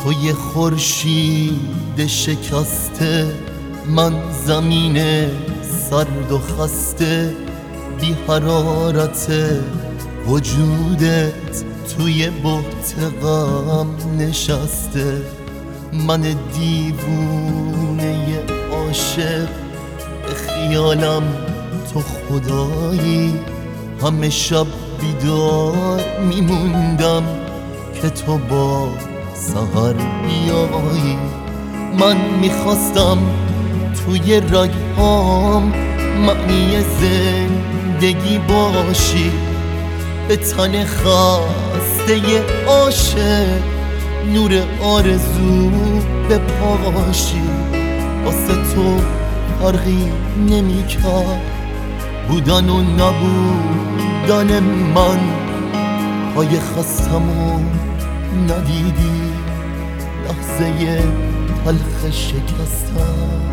توی خورشید شکسته، من زمین سرد و خسته، بی حرارت وجودت توی بحت غم نشسته. من دیوونه عاشق به خیالم تو خدایی، همه شب بیدار میموندم که تو با سحر بیایی. من میخواستم توی رگهام معنی زندگی باشی، به تن خسته عاشق نور آرزو بپاشی. واسه تو فرقی نمی‌کرد بودن و نبودن من، پای خستمو ندیدی لحظه تلخ شکستم.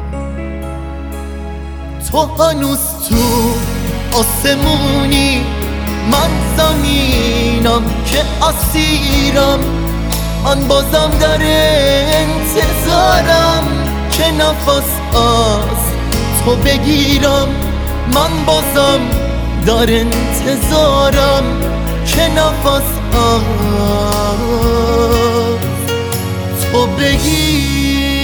تو هنوز تو آسمونی، من زمینم که اسیرم. من بازم در انتظارم که نفس از تو بگیرم. من بازم در انتظارم که نفس از تو بگیرم.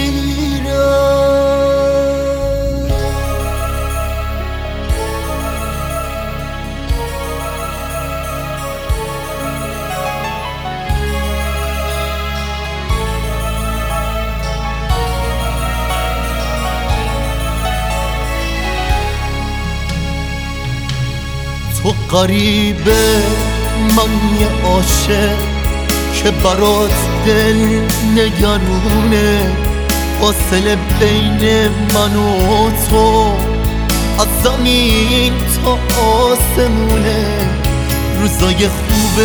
تو غریبه، من یه عاشق که برات دل نگرونه. فاصله بین من و تو از زمین تا آسمونه. روزای خوب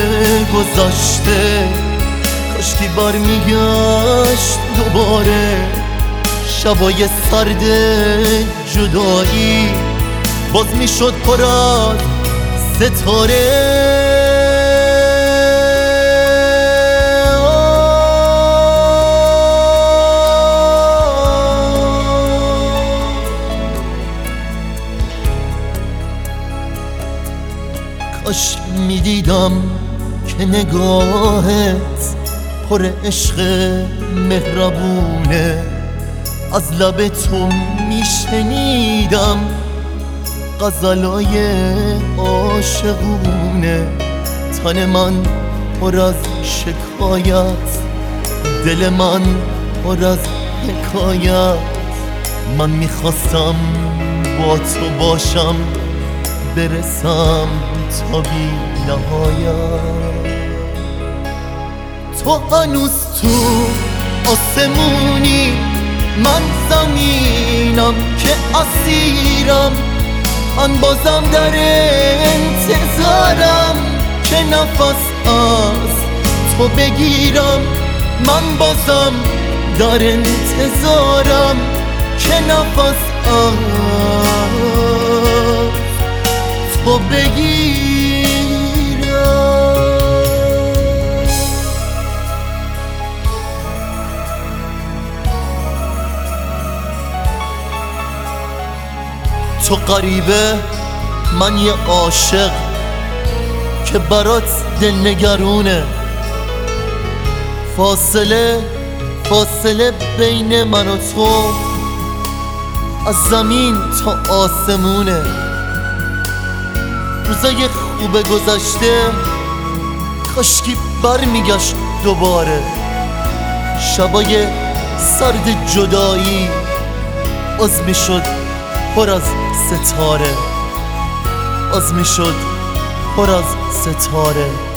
گذشته کاشکی برمیگشت دوباره. شبای سرد جدایی باز میشد پر از ستاره. کاش میدیدم که نگاهت پر عشق مهربونه. از لب تو میشنیدم غزلای عاشقونه. تن من پر از شکایت، دل من پر از حکایت. من میخواستم با تو باشم، برسم تا بی نهایت. تو هنوز تو آسمونی، من زمینم که اسیرم. من بازم در انتظارم که نفس از تو بگیرم. من بازم در انتظارم که نفس از تو بگیرم. تو غریبه، من یه عاشق که برات دل نگرونه. فاصله بین من و تو از زمین تا آسمونه. روزای خوب گذشته کاشکی برمیگشت دوباره. شبای سرد جدایی باز میشد پر از ستاره. باز میشد پر از ستاره.